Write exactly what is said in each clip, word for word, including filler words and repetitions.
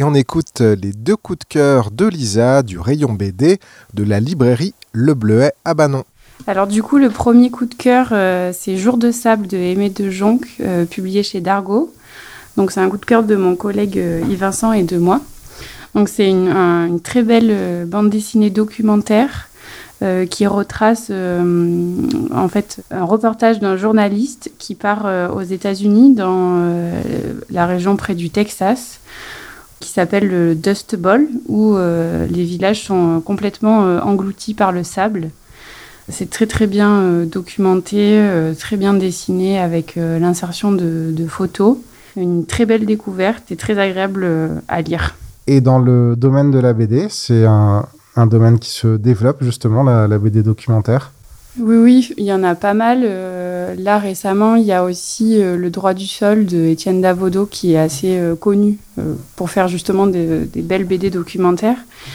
Et on écoute les deux coups de cœur de Lisa du rayon B D de la librairie Le Bleuet à Banon. Alors du coup, le premier coup de cœur, euh, c'est Jour de sable de Aimé de Jonc, euh, publié chez Dargaud. Donc c'est un coup de cœur de mon collègue euh, Yves Vincent et de moi. Donc c'est une, un, une très belle euh, bande dessinée documentaire euh, qui retrace euh, en fait un reportage d'un journaliste qui part euh, aux États-Unis dans euh, la région près du Texas, qui s'appelle le Dust Bowl, où euh, les villages sont complètement euh, engloutis par le sable. C'est très très bien euh, documenté, euh, très bien dessiné avec euh, l'insertion de, de photos. Une très belle découverte et très agréable euh, à lire. Et dans le domaine de la B D, c'est un, un domaine qui se développe justement, la, la B D documentaire. Oui, oui, il y en a pas mal. Euh, là, récemment, il y a aussi euh, Le droit du sol de Étienne Davodo qui est assez euh, connu euh, pour faire justement des, des belles B D documentaires.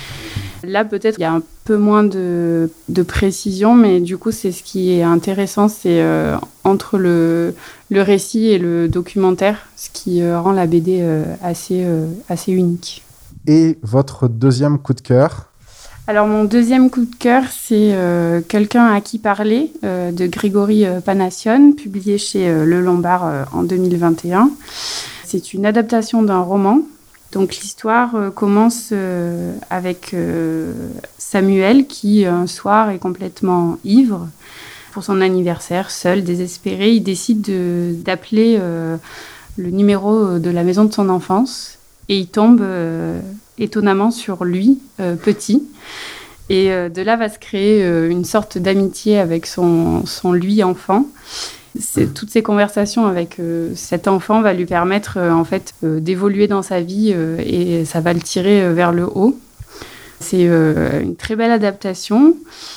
Là, peut-être, il y a un peu moins de, de précision, mais du coup, c'est ce qui est intéressant, c'est euh, entre le, le récit et le documentaire, ce qui euh, rend la B D euh, assez, euh, assez unique. Et votre deuxième coup de cœur ? Alors, mon deuxième coup de cœur, c'est euh, Quelqu'un à qui parler euh, de Grégory euh, Panassione, publié chez euh, Le Lombard euh, en deux mille vingt et un. C'est une adaptation d'un roman. Donc, l'histoire euh, commence euh, avec euh, Samuel qui, un soir, est complètement ivre. Pour son anniversaire, seul, désespéré, il décide de, d'appeler euh, le numéro de la maison de son enfance et il tombe euh, étonnamment sur lui, euh, petit. Et euh, de là va se créer euh, une sorte d'amitié avec son, son lui enfant. C'est, toutes ces conversations avec euh, cet enfant va lui permettre euh, en fait euh, d'évoluer dans sa vie euh, et ça va le tirer euh, vers le haut. C'est euh, une très belle adaptation.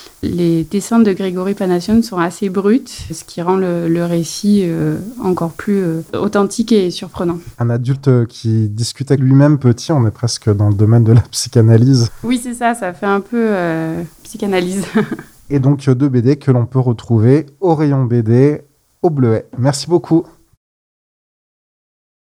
Les dessins de Grégory Panassione sont assez bruts, ce qui rend le, le récit euh, encore plus euh, authentique et surprenant. Un adulte qui discute avec lui-même petit, on est presque dans le domaine de la psychanalyse. Oui, c'est ça, ça fait un peu euh, psychanalyse. Et donc deux B D que l'on peut retrouver au rayon B D au Bleuet. Merci beaucoup.